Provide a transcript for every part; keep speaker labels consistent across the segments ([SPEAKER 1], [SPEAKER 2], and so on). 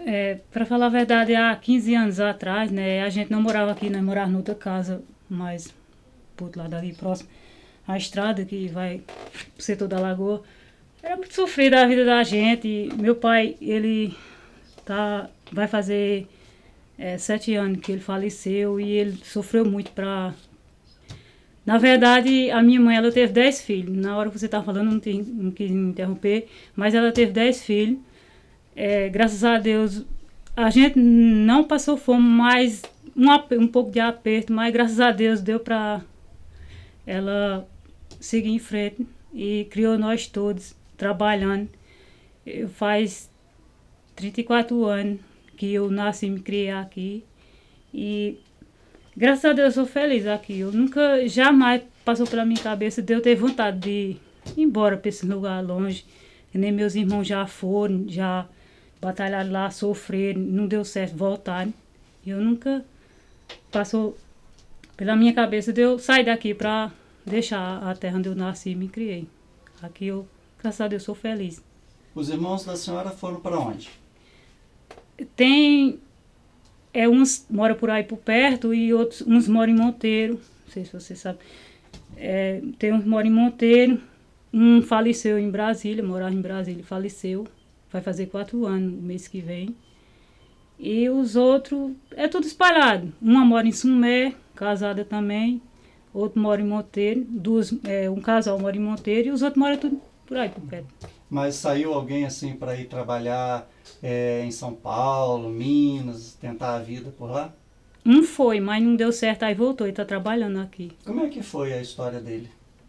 [SPEAKER 1] Para falar a verdade, há 15 anos atrás, né, a gente não morava aqui, nós morávamos noutra casa, mais pro outro lado ali próximo. A estrada que vai pro setor da lagoa. Era muito sofrida a vida da gente. Meu pai, ele vai fazer 7 anos que ele faleceu e ele sofreu muito pra... Na verdade, a minha mãe, ela teve 10 filhos. Na hora que você estava falando, não quis me interromper, mas ela teve 10 filhos. Graças a Deus, a gente não passou fome, mas um pouco de aperto, mas graças a Deus deu para ela seguir em frente e criou nós todos trabalhando. Faz 34 anos que eu nasci e me criei aqui e graças a Deus eu sou feliz aqui. Eu nunca, jamais passou pela minha cabeça de eu ter vontade de ir embora para esse lugar longe. Nem meus irmãos já foram, já batalharam lá, sofreram, não deu certo, voltaram. Eu nunca passou pela minha cabeça de eu sair daqui para deixar a terra onde eu nasci e me criei. Aqui eu, graças a Deus, sou feliz.
[SPEAKER 2] Os irmãos da senhora foram para onde?
[SPEAKER 1] Tem... uns moram por aí por perto e uns moram em Monteiro. Não sei se você sabe. Tem uns que moram em Monteiro. Um faleceu em Brasília, morava em Brasília e faleceu. Vai fazer 4 anos, o mês que vem. E os outros, é tudo espalhado. Uma mora em Sumé, casada também. Outro mora em Monteiro. Um casal mora em Monteiro e os outros moram tudo por aí por perto.
[SPEAKER 2] Mas saiu alguém assim para ir trabalhar em São Paulo, Minas, tentar a vida por lá?
[SPEAKER 1] Um foi, mas não deu certo, aí voltou e está trabalhando aqui.
[SPEAKER 2] Como é que foi a história dele?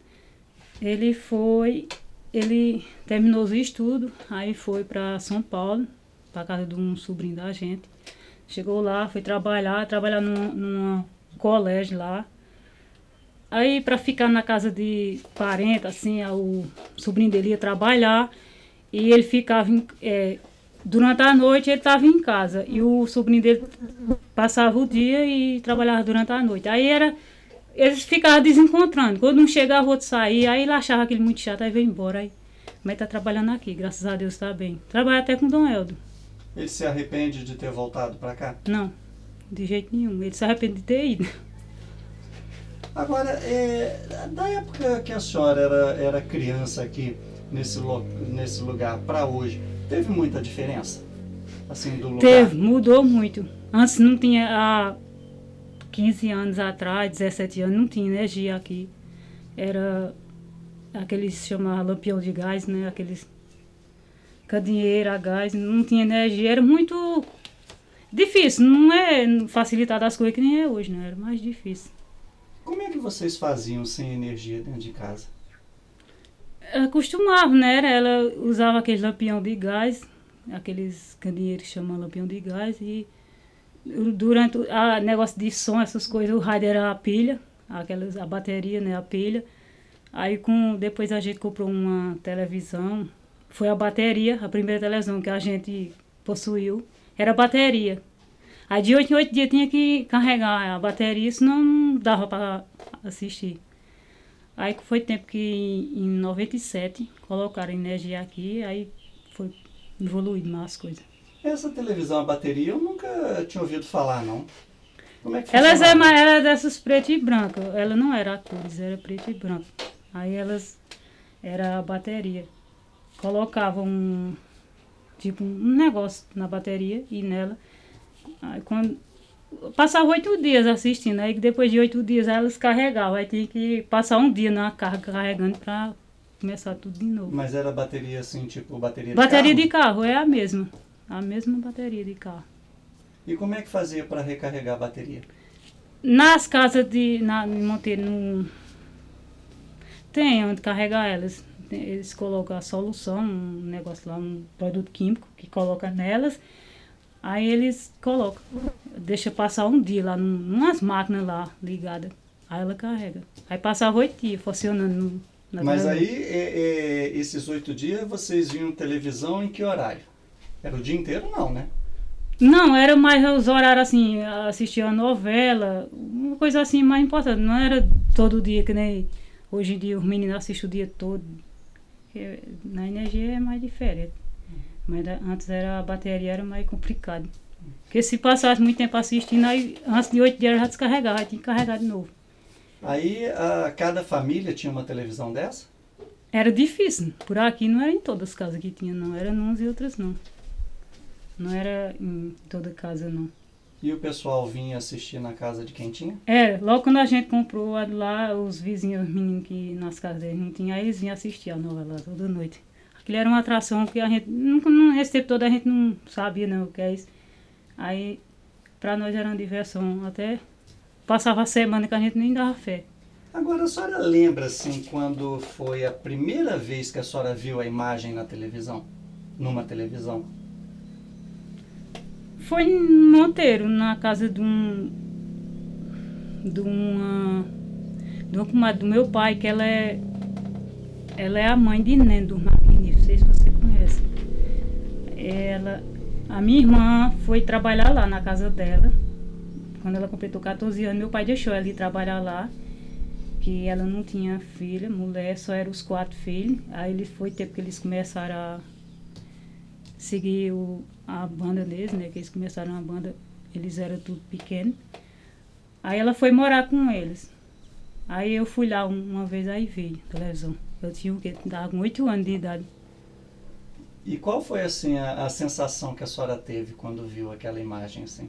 [SPEAKER 1] Ele terminou os estudos, aí foi para São Paulo, para casa de um sobrinho da gente. Chegou lá, foi trabalhar num colégio lá. Aí para ficar na casa de parente, assim, o sobrinho dele ia trabalhar e ele ficava, durante a noite ele estava em casa e o sobrinho dele passava o dia e trabalhava durante a noite. Eles ficavam desencontrando. Quando um chegava, o outro saía, aí ele achava aquele muito chato, aí veio embora. Mas tá trabalhando aqui, graças a Deus está bem. Trabalha até com o Dom Helder.
[SPEAKER 2] Ele se arrepende de ter voltado para cá?
[SPEAKER 1] Não, de jeito nenhum. Ele se arrepende de ter ido.
[SPEAKER 2] Agora, da época que a senhora era criança aqui, nesse lugar, para hoje, teve muita diferença? Assim, do lugar?
[SPEAKER 1] Teve, mudou muito. Antes não tinha, há 15 anos atrás, 17 anos, não tinha energia aqui. Era aqueles que se chamavam lampião de gás, né? Aqueles candeeiro a gás, não tinha energia. Era muito difícil, não é facilitado as coisas que nem é hoje, né? Era mais difícil.
[SPEAKER 2] Como é que vocês faziam sem energia dentro de casa?
[SPEAKER 1] Acostumava, né? Ela usava aqueles lampião de gás, aqueles candeeiros que chamam lampião de gás, e durante o negócio de som, essas coisas, o rádio era a pilha, a bateria, né? A pilha. Aí depois a gente comprou uma televisão, foi a bateria, a primeira televisão que a gente possuiu, era a bateria. Aí de 8 em 8 dias tinha que carregar a bateria, senão não dava para assistir. Aí foi tempo que em 97 colocaram energia aqui, aí foi evoluindo mais as coisas.
[SPEAKER 2] Essa televisão a bateria eu nunca tinha ouvido falar, não. Como é que
[SPEAKER 1] Elas
[SPEAKER 2] funcionava?
[SPEAKER 1] eram dessas preto e branco, ela não era a cores, era preto e branco. Aí era a bateria. Colocavam tipo um negócio na bateria e nela. Aí passava 8 dias assistindo, aí depois de 8 dias elas carregavam, aí tinha que passar um dia na carga carregando para começar tudo de novo.
[SPEAKER 2] Mas era bateria assim, tipo bateria de
[SPEAKER 1] Bateria
[SPEAKER 2] carro?
[SPEAKER 1] de carro é a mesma bateria de carro.
[SPEAKER 2] E como é que fazia para recarregar a bateria?
[SPEAKER 1] Nas casas em Monteiro tem onde carregar elas. Eles colocam a solução, um negócio lá, um produto químico que coloca nelas. Aí eles colocam, deixa passar um dia lá, numas máquinas lá ligadas. Aí ela carrega. Aí passava 8 dias funcionando na
[SPEAKER 2] Mas
[SPEAKER 1] televisão.
[SPEAKER 2] aí, esses 8 dias, vocês viam televisão em que horário? Era o dia inteiro, não, né?
[SPEAKER 1] Não, era mais os horários assim, assistir a novela, uma coisa assim mais importante. Não era todo dia, que nem hoje em dia os meninos assistem o dia todo. Porque na energia é mais diferente. Mas antes a bateria era mais complicado. Porque se passasse muito tempo assistindo, aí antes de 8 dias já descarregava, aí tinha que carregar de novo.
[SPEAKER 2] Aí cada família tinha uma televisão dessa?
[SPEAKER 1] Era difícil. Por aqui não era em todas as casas que tinha, não. Era em umas e outras não. Não era em toda casa, não.
[SPEAKER 2] E o pessoal vinha assistir na casa de quem tinha?
[SPEAKER 1] Era. Logo quando a gente comprou lá, os vizinhos, os meninos que nas casas deles não tinham, aí eles vinham assistir a novela toda noite. Aquilo era uma atração que a gente, esse tempo todo a gente não sabia não o que é isso. Aí, pra nós era uma diversão. Até passava a semana que a gente nem dava fé.
[SPEAKER 2] Agora, a senhora lembra, assim, quando foi a primeira vez que a senhora viu a imagem na televisão? Numa televisão?
[SPEAKER 1] Foi em Monteiro, na casa de uma comadre do meu pai, que ela é a mãe de Neno do Marquinhos, não sei se você conhece. A minha irmã foi trabalhar lá na casa dela. Quando ela completou 14 anos, meu pai deixou ela ir trabalhar lá, que ela não tinha filha, mulher, só eram os 4 filhos. Aí foi tempo que eles começaram a seguir a banda deles, né? Que eles começaram a banda, eles eram tudo pequeno. Aí ela foi morar com eles. Aí eu fui lá uma vez, aí veio a televisão. Eu tinha o quê? Estava com 8 anos de idade.
[SPEAKER 2] E qual foi, assim, a sensação que a senhora teve quando viu aquela imagem, assim?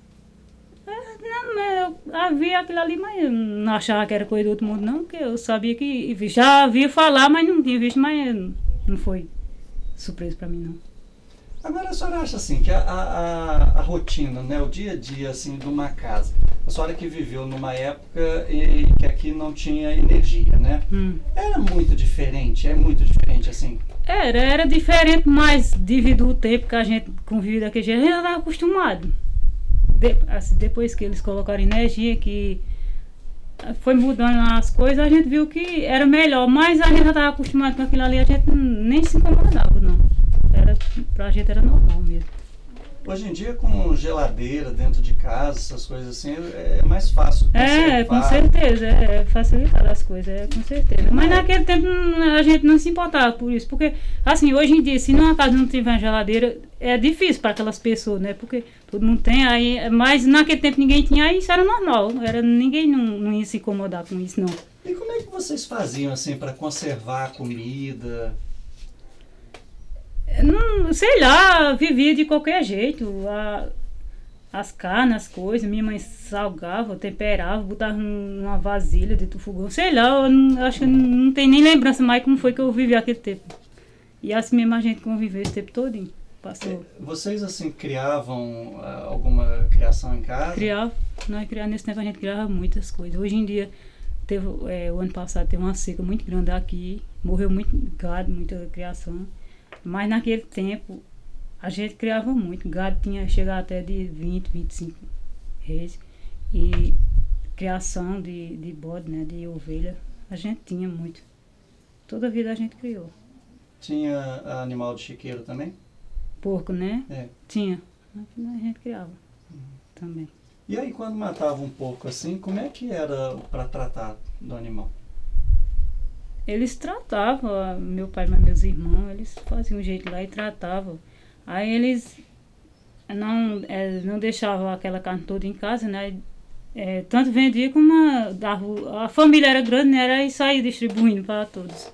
[SPEAKER 1] Não, eu vi aquilo ali, mas eu não achava que era coisa do outro mundo, não, porque eu sabia que já havia falar, mas não tinha visto, mas não foi surpresa para mim, não.
[SPEAKER 2] Agora, a senhora acha, assim, que a rotina, né, o dia a dia, assim, de uma casa, a senhora que viveu numa época e que aqui não tinha energia, né? Era muito diferente, é muito diferente, assim?
[SPEAKER 1] Era diferente, mas devido ao tempo que a gente convive daquele jeito, a gente já estava acostumado. Depois que eles colocaram energia, que foi mudando as coisas, a gente viu que era melhor, mas a gente já estava acostumado com aquilo ali, a gente nem se incomodava, não. Pra gente era normal mesmo.
[SPEAKER 2] Hoje em dia, com geladeira dentro de casa, essas coisas assim, é mais fácil conservar.
[SPEAKER 1] Com certeza, é facilitar as coisas, com certeza. Mas naquele tempo a gente não se importava por isso, porque, assim, hoje em dia, se numa casa não tiver geladeira, é difícil para aquelas pessoas, né? Porque todo mundo tem, aí, mas naquele tempo ninguém tinha, aí isso era normal, ninguém não ia se incomodar com isso, não.
[SPEAKER 2] E como é que vocês faziam, assim, para conservar a comida?
[SPEAKER 1] Não, sei lá, vivia de qualquer jeito. As carnes, as coisas, minha mãe salgava, temperava, botava numa vasilha dentro do fogão. Sei lá, eu acho que não tem nem lembrança mais como foi que eu vivi aquele tempo. E assim mesmo a gente conviveu esse tempo todo. Passou.
[SPEAKER 2] Vocês, assim, criavam alguma criação em casa?
[SPEAKER 1] Criava. Nesse tempo a gente criava muitas coisas. Hoje em dia, o ano passado teve uma seca muito grande aqui, morreu muito gado, muita criação. Mas naquele tempo a gente criava muito. Gado tinha chegado até de 20, 25 reis. E criação de bode, né, de ovelha, a gente tinha muito. Toda a vida a gente criou.
[SPEAKER 2] Tinha animal de chiqueiro também?
[SPEAKER 1] Porco, né?
[SPEAKER 2] É.
[SPEAKER 1] Tinha. A gente criava também.
[SPEAKER 2] E aí, quando matava um porco assim, como é que era para tratar do animal?
[SPEAKER 1] Eles tratavam, meu pai e meus irmãos, eles faziam um jeito lá e tratavam. Aí eles não deixavam aquela carne toda em casa, né? Tanto vendia como a família era grande, né? Era e saía distribuindo para todos.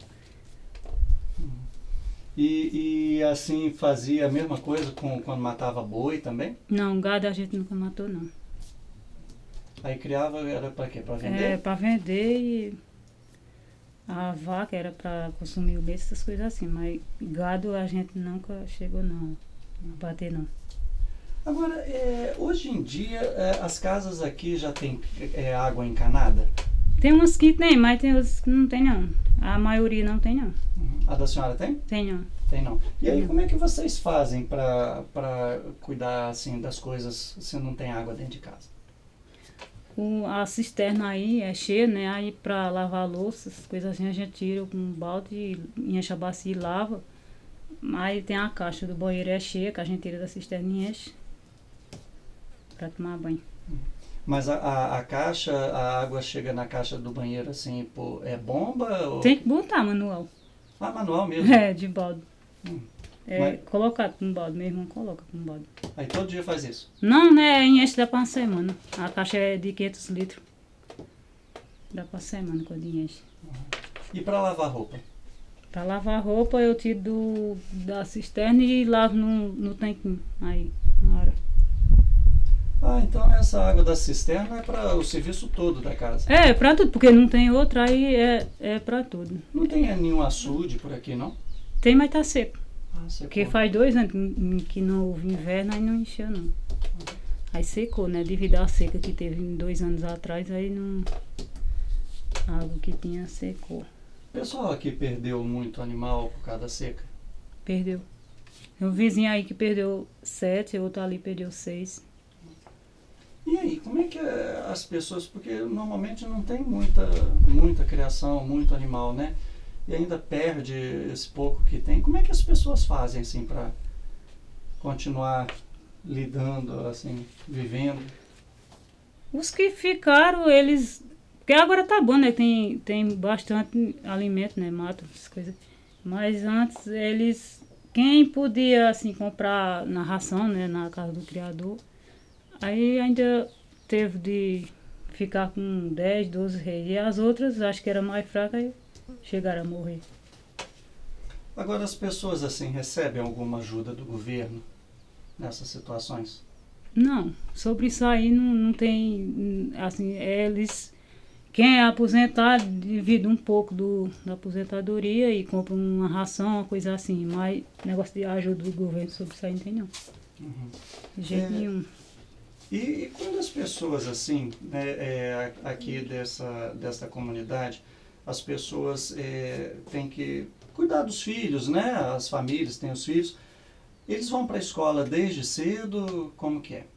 [SPEAKER 2] E assim fazia a mesma coisa quando matava boi também?
[SPEAKER 1] Não, gado a gente nunca matou, não.
[SPEAKER 2] Aí criava, era para quê? Para vender?
[SPEAKER 1] Para vender e a vaca era para consumir o leite, essas coisas assim. Mas gado a gente nunca chegou não a bater, não.
[SPEAKER 2] Agora, hoje em dia, as casas aqui já tem água encanada?
[SPEAKER 1] Tem umas que tem, mas tem outras que não tem, não. A maioria não tem, não.
[SPEAKER 2] A da senhora tem?
[SPEAKER 1] Tem, não.
[SPEAKER 2] Tem não. E aí, como é que vocês fazem para cuidar assim das coisas se não tem água dentro de casa?
[SPEAKER 1] A cisterna aí é cheia, né? Aí para lavar a louça, essas coisas assim, a gente tira com um balde, enche a bacia e lava. Aí tem a caixa do banheiro é cheia, que a gente tira da cisterna e enche para tomar banho.
[SPEAKER 2] Mas a caixa, a água chega na caixa do banheiro assim, é bomba? Ou...
[SPEAKER 1] Tem que botar manual.
[SPEAKER 2] Ah, manual mesmo?
[SPEAKER 1] De balde. É colocado com balde, meu irmão coloca com balde.
[SPEAKER 2] Aí todo dia faz isso?
[SPEAKER 1] Não, né? Enche dá pra uma semana. A caixa é de 500 litros. Dá pra semana quando enche.
[SPEAKER 2] E para lavar roupa?
[SPEAKER 1] Pra lavar roupa eu tiro da cisterna e lavo no tanquinho. Aí, na hora.
[SPEAKER 2] Ah, então essa água da cisterna é para o serviço todo da casa.
[SPEAKER 1] É, pra tudo, porque não tem outra, aí é pra tudo.
[SPEAKER 2] Não tem nenhum açude por aqui, não?
[SPEAKER 1] Tem, mas tá seco.
[SPEAKER 2] Ah, secou.
[SPEAKER 1] Porque faz 2 anos que não houve inverno, aí não encheu não. Aí secou, né? Devido à seca que teve 2 anos atrás, aí não. A água que tinha secou.
[SPEAKER 2] O pessoal aqui perdeu muito animal por causa da seca?
[SPEAKER 1] Perdeu. Tem um vizinho aí que perdeu 7, outro ali perdeu 6.
[SPEAKER 2] E aí, como é que as pessoas, porque normalmente não tem muita criação, muito animal, né? E ainda perde esse pouco que tem. Como é que as pessoas fazem assim para continuar lidando, assim, vivendo?
[SPEAKER 1] Os que ficaram, eles. Porque agora tá bom, né? Tem bastante alimento, né? Mato, essas coisas. Mas antes eles. Quem podia, assim, comprar na ração, né? Na casa do criador. Aí ainda teve de ficar com 10, 12 reis. E as outras, acho que era mais fraca, aí chegaram a morrer.
[SPEAKER 2] Agora as pessoas assim recebem alguma ajuda do governo nessas situações?
[SPEAKER 1] Não, sobre isso aí não tem, assim, eles, quem é aposentado divide um pouco da aposentadoria e compra uma ração, uma coisa assim, mas negócio de ajuda do governo sobre isso aí não tem não,
[SPEAKER 2] Uhum.
[SPEAKER 1] de jeito nenhum.
[SPEAKER 2] E quando as pessoas assim, né, aqui dessa comunidade, as pessoas têm que cuidar dos filhos, né? As famílias têm os filhos. Eles vão para a escola desde cedo? Como que é?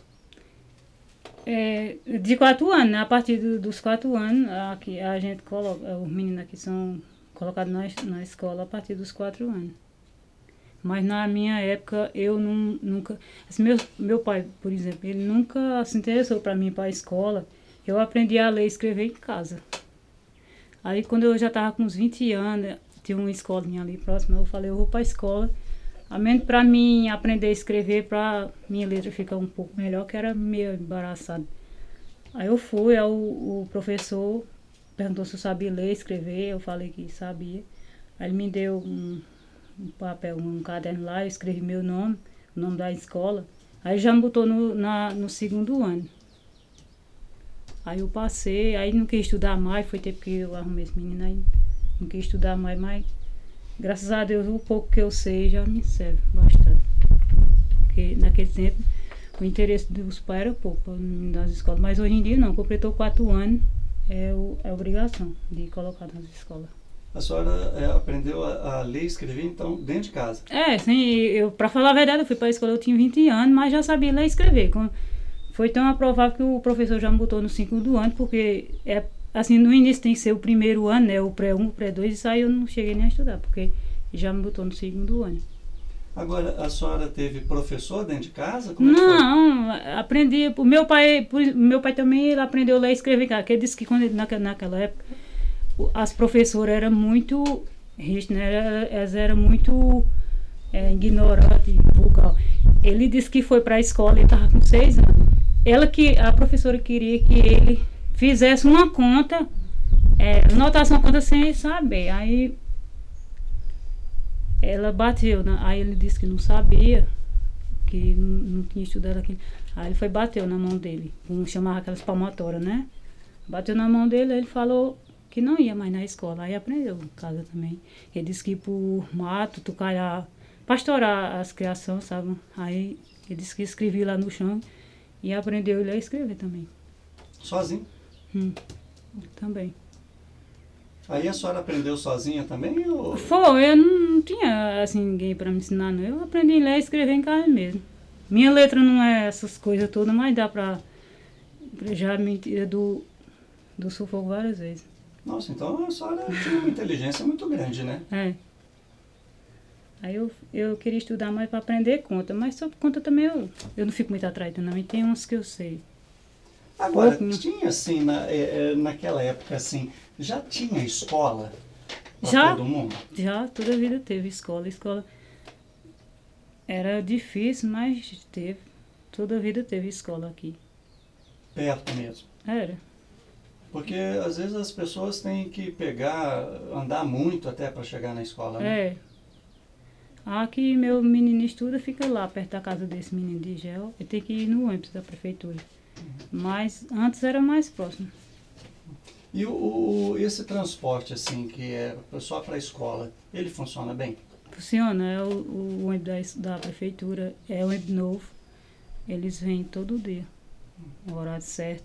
[SPEAKER 1] De 4 anos, né? A partir dos 4 anos, aqui, a gente coloca, os meninos aqui são colocados na escola a partir dos 4 anos. Mas na minha época, eu nunca. Assim, meu pai, por exemplo, ele nunca se interessou para mim ir para a escola. Eu aprendi a ler e escrever em casa. Aí, quando eu já estava com uns 20 anos, tinha uma escolinha ali próxima, eu falei, eu vou para a escola. A menos para mim aprender a escrever, para minha letra ficar um pouco melhor, que era meio embaraçado. Aí eu fui, aí o professor perguntou se eu sabia ler e escrever, eu falei que sabia. Aí ele me deu um papel, um caderno lá, eu escrevi meu nome, o nome da escola. Aí já me botou no segundo ano. Aí eu passei, aí não quis estudar mais, foi tempo que eu arrumei esse menino aí. Não quis estudar mais, mas graças a Deus o pouco que eu sei já me serve bastante. Porque naquele tempo o interesse dos pais era pouco das escolas. Mas hoje em dia não, completou 4 anos, é obrigação de colocar nas escolas.
[SPEAKER 2] A senhora aprendeu a ler e escrever, então, dentro de casa?
[SPEAKER 1] Sim, pra falar a verdade, eu fui pra escola, eu tinha 20 anos, mas já sabia ler e escrever. Foi tão aprovável que o professor já me botou no segundo ano, porque assim, no início tem que ser o primeiro ano, né? O pré-1, o pré-2, isso aí eu não cheguei nem a estudar, porque já me botou no segundo ano.
[SPEAKER 2] Agora, a senhora teve professor dentro de casa? Como
[SPEAKER 1] Não, aprendi. Meu pai também ele aprendeu a ler e escrever em casa, porque ele disse que naquela época as professoras eram muito rígidas, né? Elas eram muito ignorantes, vulgar. Ele disse que foi para a escola, ele estava com 6 anos. A professora queria que ele fizesse uma conta, anotasse uma conta sem saber. Aí ela bateu, aí ele disse que não sabia, que não tinha estudado aquilo. Aí ele bateu na mão dele, como chamava aquelas palmatórias, né? Bateu na mão dele, ele falou que não ia mais na escola. Aí aprendeu em casa também. Ele disse que ir pro mato, tucalhar, pastorar as criações, sabe? Aí ele disse que escrevia lá no chão e aprendeu a ler e escrever também.
[SPEAKER 2] Sozinho?
[SPEAKER 1] Também.
[SPEAKER 2] Aí a senhora aprendeu sozinha também? Ou...
[SPEAKER 1] Foi, eu não tinha assim, ninguém para me ensinar, não. Eu aprendi a ler e escrever em casa mesmo. Minha letra não é essas coisas todas, mas dá pra já me tirar do sufoco várias vezes.
[SPEAKER 2] Nossa, então a senhora tinha uma inteligência muito grande, né?
[SPEAKER 1] Aí eu queria estudar mais para aprender conta, mas sobre conta também eu não fico muito atrás, não. E tem uns que eu sei.
[SPEAKER 2] Agora, tinha assim, naquela época assim, já tinha escola para todo mundo?
[SPEAKER 1] Já, toda a vida teve escola. Era difícil, mas teve. Toda a vida teve escola aqui.
[SPEAKER 2] Perto mesmo.
[SPEAKER 1] Era.
[SPEAKER 2] Porque às vezes as pessoas têm que pegar, andar muito até para chegar na escola, né?
[SPEAKER 1] É. Aqui meu menino estuda, fica lá perto da casa desse menino de gel. Ele tem que ir no ônibus da prefeitura. Mas antes era mais próximo.
[SPEAKER 2] E esse transporte, assim, que é só para a escola, ele funciona bem?
[SPEAKER 1] Funciona, é o ônibus da prefeitura, é o ônibus novo. Eles vêm todo dia, no horário certo.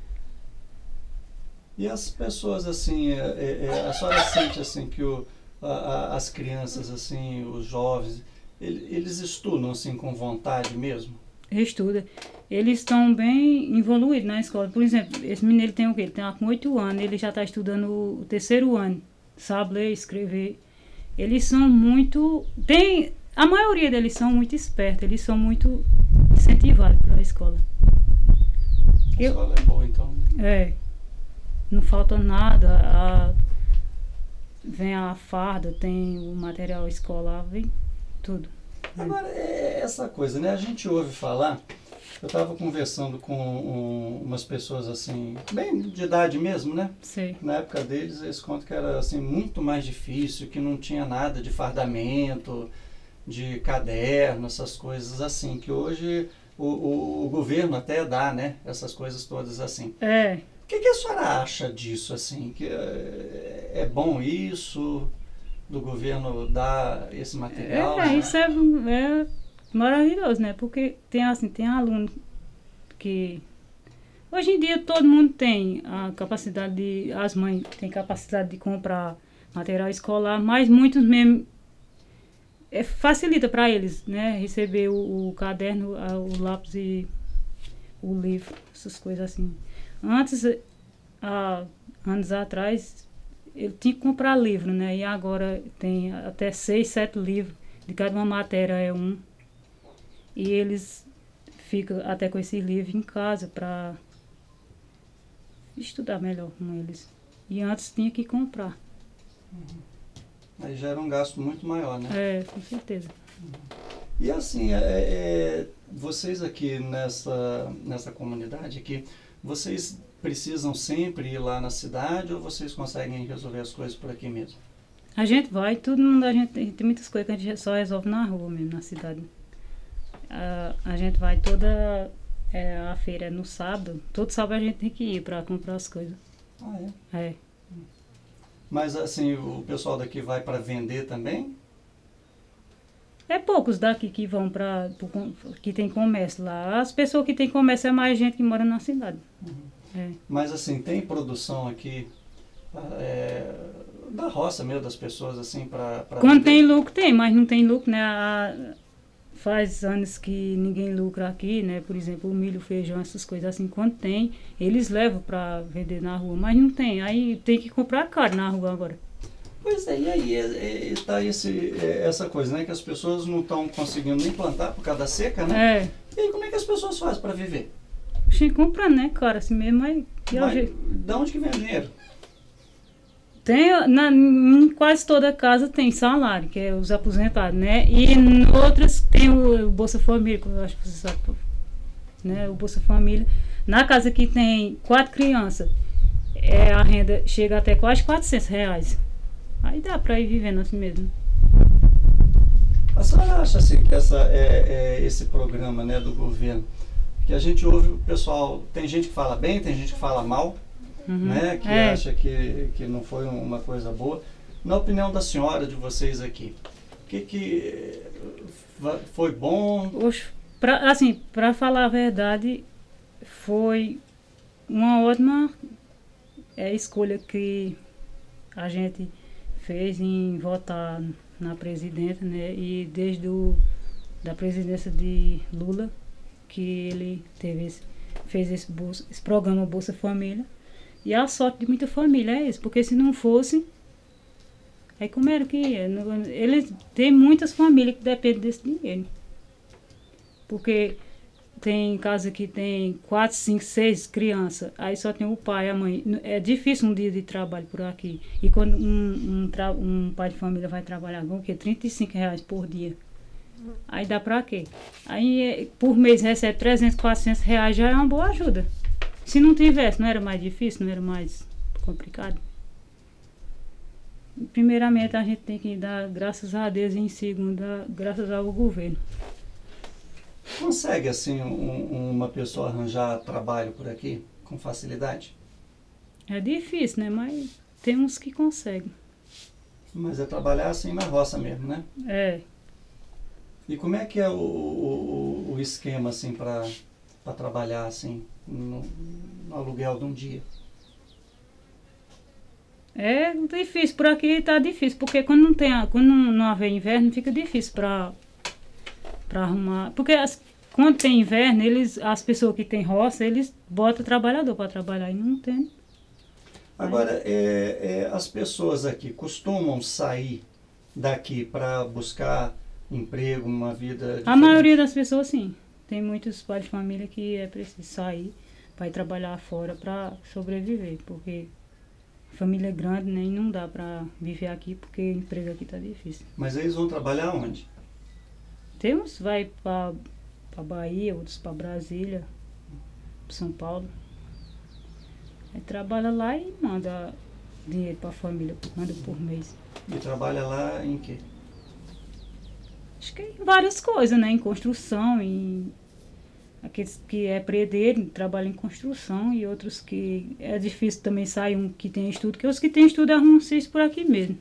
[SPEAKER 2] E as pessoas, assim, a senhora sente, assim, que as crianças, assim, os jovens, eles estudam, assim, com vontade mesmo?
[SPEAKER 1] Estuda. Eles estão bem evoluídos na escola. Por exemplo, esse menino ele tem o quê? Ele tem lá com 8 anos, ele já está estudando o terceiro ano. Sabe ler, escrever. Eles são muito... a maioria deles são muito espertos, eles são muito incentivados pela escola.
[SPEAKER 2] A escola é boa, então, né?
[SPEAKER 1] É. Não falta nada. Vem a farda, tem o material escolar, vem tudo.
[SPEAKER 2] Agora, essa coisa, né? A gente ouve falar, eu estava conversando com umas pessoas assim, bem de idade mesmo, né?
[SPEAKER 1] Sei.
[SPEAKER 2] Na época deles, eles contam que era assim, muito mais difícil, que não tinha nada de fardamento, de caderno, essas coisas assim, que hoje o governo até dá, né? Essas coisas todas assim.
[SPEAKER 1] É.
[SPEAKER 2] O que a senhora acha disso, assim? Que é bom isso, do governo dar esse material? Né?
[SPEAKER 1] Isso é maravilhoso, né? Porque tem aluno que... Hoje em dia todo mundo tem a capacidade as mães têm capacidade de comprar material escolar, mas muitos mesmo facilita para eles, né? Receber o caderno, o lápis e o livro, essas coisas assim. Antes, anos atrás, ele tinha que comprar livro, né? E agora tem até 6, 7 livros, de cada uma matéria é um. E eles ficam até com esse livro em casa para estudar melhor com eles. E antes tinha que comprar.
[SPEAKER 2] Aí já era um gasto muito maior, né?
[SPEAKER 1] É, com certeza.
[SPEAKER 2] E assim, vocês aqui nessa comunidade aqui, vocês precisam sempre ir lá na cidade ou vocês conseguem resolver as coisas por aqui mesmo?
[SPEAKER 1] A gente vai, todo mundo, tem muitas coisas que a gente só resolve na rua mesmo, na cidade. A gente vai toda a feira no sábado, todo sábado a gente tem que ir para comprar as coisas.
[SPEAKER 2] Ah, é?
[SPEAKER 1] É.
[SPEAKER 2] Mas assim, o pessoal daqui vai para vender também?
[SPEAKER 1] É poucos daqui que vão que tem comércio lá. As pessoas que tem comércio é mais gente que mora na cidade. É.
[SPEAKER 2] Mas assim, tem produção aqui da roça mesmo, das pessoas assim para
[SPEAKER 1] Quando tem lucro tem, mas não tem lucro, né? Faz anos que ninguém lucra aqui, né? Por exemplo, o milho, o feijão, essas coisas assim. Quando tem, eles levam para vender na rua, mas não tem. Aí tem que comprar caro na rua agora.
[SPEAKER 2] Pois é, e aí está essa coisa, né? Que as pessoas não estão conseguindo nem plantar por causa da seca, né?
[SPEAKER 1] É.
[SPEAKER 2] E aí como é que as pessoas fazem para viver?
[SPEAKER 1] Chega comprando, né, cara? Assim mesmo, aí...
[SPEAKER 2] Mas de onde que vem o dinheiro?
[SPEAKER 1] Tem, em quase toda casa tem salário, que é os aposentados, né? E em outras tem o Bolsa Família, que eu acho que você sabe, né? O Bolsa Família. Na casa que tem 4 crianças, a renda chega até quase R$ 400. Aí dá pra ir vivendo assim mesmo.
[SPEAKER 2] A senhora acha assim que esse programa, né, do governo, que a gente ouve o pessoal, tem gente que fala bem, tem gente que fala mal, né, que acha que não foi uma coisa boa. Na opinião da senhora, de vocês aqui, o que foi bom?
[SPEAKER 1] Para falar a verdade, foi uma ótima escolha que a gente fez em votar na presidenta, né? E desde da presidência de Lula, que ele fez esse programa Bolsa Família. E a sorte de muita família é isso, porque se não fosse, aí como era que ia? Eles tem muitas famílias que dependem desse dinheiro. Porque tem casa que tem 4, 5, 6 crianças, aí só tem o pai e a mãe. É difícil um dia de trabalho por aqui. E quando um pai de família vai trabalhar, o quê? R$ 35 por dia. Aí dá pra quê? Aí por mês recebe 300, 400 reais, já é uma boa ajuda. Se não tivesse, não era mais difícil, não era mais complicado? Primeiramente a gente tem que dar graças a Deus e em segundo, graças ao governo.
[SPEAKER 2] Consegue, assim, uma pessoa arranjar trabalho por aqui com facilidade?
[SPEAKER 1] É difícil, né? Mas tem uns que conseguem.
[SPEAKER 2] Mas é trabalhar assim na roça mesmo, né?
[SPEAKER 1] É.
[SPEAKER 2] E como é que é o esquema, assim, para trabalhar, assim, no aluguel de um dia?
[SPEAKER 1] É difícil, por aqui tá difícil, porque quando não tem, quando não haver inverno, fica difícil para arrumar. Porque quando tem inverno, as pessoas que têm roça, eles botam trabalhador para trabalhar e não tem.
[SPEAKER 2] Agora, as pessoas aqui costumam sair daqui para buscar emprego, uma vida diferente?
[SPEAKER 1] A maioria das pessoas, sim. Tem muitos pais de família que é preciso sair para ir trabalhar fora para sobreviver, porque família é grande, né, e não dá para viver aqui, porque emprego aqui tá difícil.
[SPEAKER 2] Mas eles vão trabalhar onde?
[SPEAKER 1] Tem uns vai para Bahia, outros para Brasília, São Paulo. Aí trabalha lá e manda dinheiro para a família, manda por mês.
[SPEAKER 2] E trabalha lá em quê?
[SPEAKER 1] Acho que em várias coisas, né? Em construção, em aqueles que é predeiro, trabalham em construção, e outros que é difícil também sair um que tem estudo, que os que têm estudo arrumam serviço por aqui mesmo.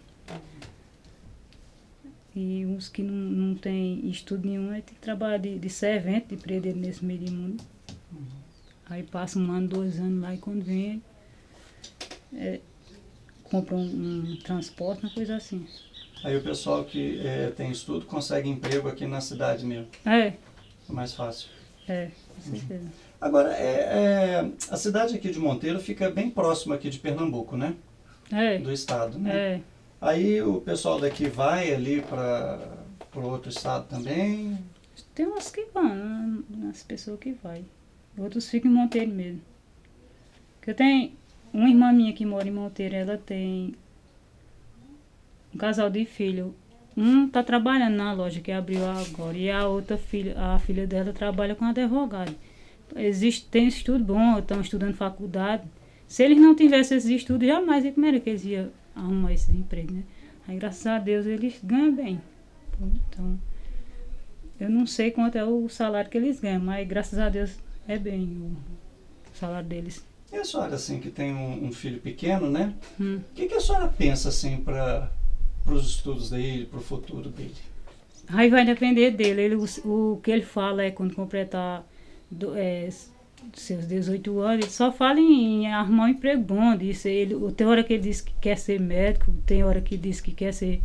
[SPEAKER 1] E uns que não tem estudo nenhum, aí tem que trabalhar de servente, de predeiro nesse meio de mundo. Aí passa 1 ano, 2 anos lá e quando vem, compra um transporte, uma coisa assim.
[SPEAKER 2] Aí o pessoal que tem estudo consegue emprego aqui na cidade mesmo.
[SPEAKER 1] É.
[SPEAKER 2] É mais fácil.
[SPEAKER 1] Com certeza.
[SPEAKER 2] Agora, a cidade aqui de Monteiro fica bem próxima aqui de Pernambuco, né? Do estado, né? Aí o pessoal daqui vai ali para o outro estado também?
[SPEAKER 1] Tem uns que vão, as pessoas que vai. Outros ficam em Monteiro mesmo. Porque eu tenho uma irmã minha que mora em Monteiro, ela tem um casal de filhos. Um tá trabalhando na loja que abriu agora e a outra filha, a filha dela trabalha com advogado. Tem estudo bom, estão estudando faculdade. Se eles não tivessem esses estudos, jamais como era que eles iam arrumar esses empregos, né? Aí, graças a Deus, eles ganham bem. Então, eu não sei quanto é o salário que eles ganham, mas graças a Deus é bem o salário deles.
[SPEAKER 2] E a senhora, assim, que tem um filho pequeno, né? O que a senhora pensa, assim, para os estudos dele, para o futuro dele?
[SPEAKER 1] Aí vai depender dele. O que ele fala é quando completar seus 18 anos, ele só fala em arrumar um emprego bom. Tem hora que ele diz que quer ser médico, tem hora que diz que quer ser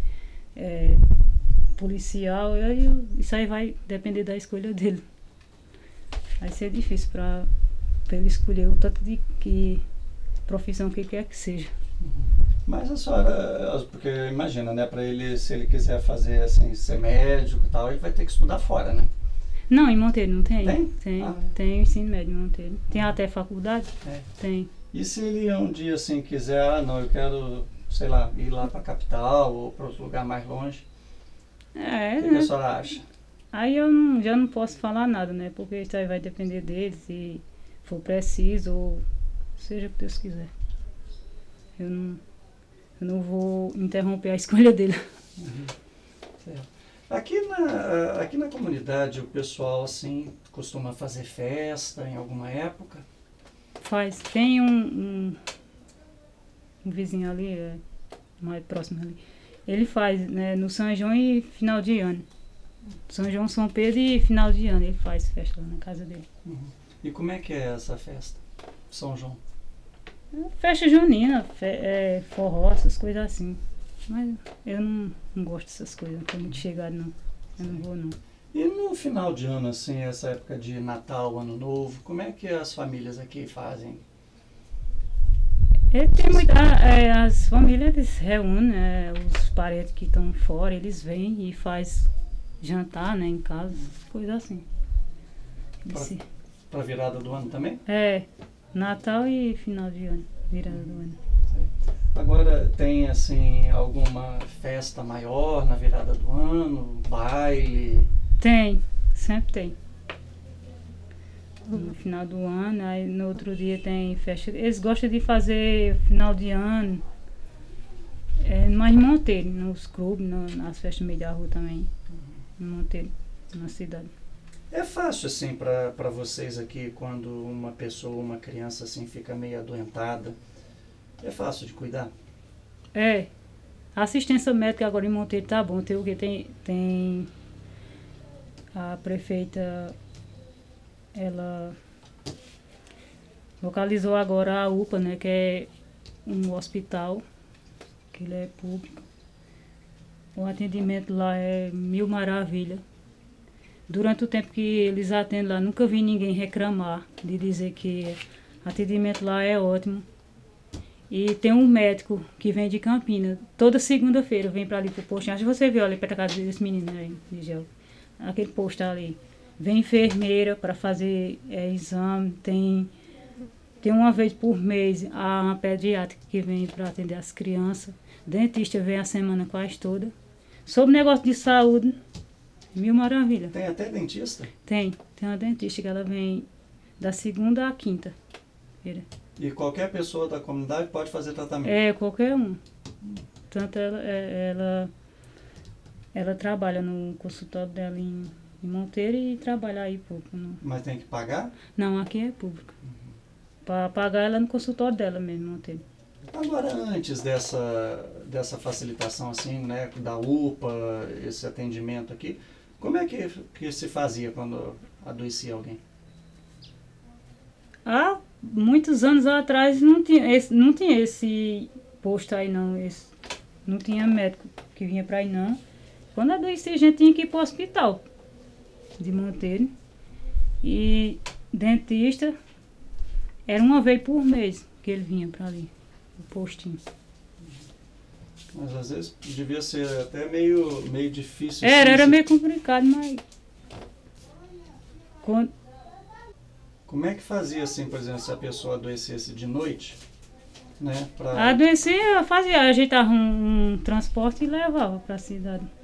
[SPEAKER 1] policial. Isso aí vai depender da escolha dele. Vai ser difícil para ele escolher o tanto de profissão que quer que seja.
[SPEAKER 2] Mas a senhora, porque imagina, né, para ele, se ele quiser fazer assim, ser médico e tal, ele vai ter que estudar fora, né?
[SPEAKER 1] Não, em Monteiro não tem.
[SPEAKER 2] Tem?
[SPEAKER 1] Tem ensino médio em Monteiro. Tem até faculdade? Tem.
[SPEAKER 2] E se ele um dia assim quiser, não, eu quero, sei lá, ir lá para a capital ou para outro lugar mais longe? O que a senhora acha?
[SPEAKER 1] Aí já não posso falar nada, né? Porque isso aí vai depender dele, se for preciso, ou seja o que Deus quiser. Eu não vou interromper a escolha dele.
[SPEAKER 2] Certo. Aqui na comunidade, o pessoal, assim, costuma fazer festa em alguma época?
[SPEAKER 1] Faz. Tem um vizinho ali, mais próximo ali. Ele faz, né, no São João e final de ano. São João, São Pedro e final de ano ele faz festa lá na casa dele.
[SPEAKER 2] E como é que é essa festa, São João?
[SPEAKER 1] Festa junina, forró, essas coisas assim. Mas eu não gosto dessas coisas, não tô muito chegado não. Eu não vou não.
[SPEAKER 2] E no final de ano, assim, essa época de Natal, Ano Novo, como é que as famílias aqui fazem?
[SPEAKER 1] As famílias eles reúnem, os parentes que estão fora, eles vêm e faz jantar, né, em casa, coisa assim.
[SPEAKER 2] Para virada do ano também?
[SPEAKER 1] Natal e final de ano, virada do ano.
[SPEAKER 2] Agora tem assim alguma festa maior na virada do ano, baile?
[SPEAKER 1] Tem, sempre tem. No final do ano, aí no outro dia tem festa. Eles gostam de fazer final de ano, mais em Monteiro, nos clubes, nas festas no meio da rua também. Em Monteiro, na cidade.
[SPEAKER 2] É fácil assim para vocês aqui quando uma pessoa, uma criança assim fica meio adoentada? É fácil de cuidar?
[SPEAKER 1] A assistência médica agora em Monteiro tá bom, tem o que tem a prefeita, ela localizou agora a UPA, né, que é um hospital, que ele é público. O atendimento lá é mil maravilha. Durante o tempo que eles atendem lá, nunca vi ninguém reclamar de dizer que o atendimento lá é ótimo. E tem um médico que vem de Campinas, toda segunda-feira vem para ali pro posto. Acho que você viu ali perto da casa desse menino aí, Nigel. Aquele posto ali. Vem enfermeira para fazer exame, tem uma vez por mês a pediátrica que vem para atender as crianças. Dentista vem a semana quase toda. Sobre negócio de saúde, mil maravilha.
[SPEAKER 2] Tem até dentista?
[SPEAKER 1] Tem uma dentista que ela vem da segunda à quinta.
[SPEAKER 2] E qualquer pessoa da comunidade pode fazer tratamento?
[SPEAKER 1] Qualquer um. Tanto ela trabalha no consultório dela em Monteiro e trabalha aí público.
[SPEAKER 2] Mas tem que pagar?
[SPEAKER 1] Não, aqui é público. Para pagar ela no consultório dela mesmo, em Monteiro.
[SPEAKER 2] Agora, antes dessa facilitação assim, né, da UPA, esse atendimento aqui, como é que se fazia quando adoecia alguém?
[SPEAKER 1] Há muitos anos atrás não tinha esse posto aí não, não tinha médico que vinha para aí não. Quando adoecia a gente tinha que ir para o hospital de Monteiro. E dentista era uma vez por mês que ele vinha para ali, o postinho.
[SPEAKER 2] Mas às vezes devia ser até meio difícil.
[SPEAKER 1] Era meio complicado, mas...
[SPEAKER 2] Como é que fazia assim, por exemplo, se a pessoa adoecesse de noite, né?
[SPEAKER 1] Adoecia, ajeitava um transporte e levava para a cidade.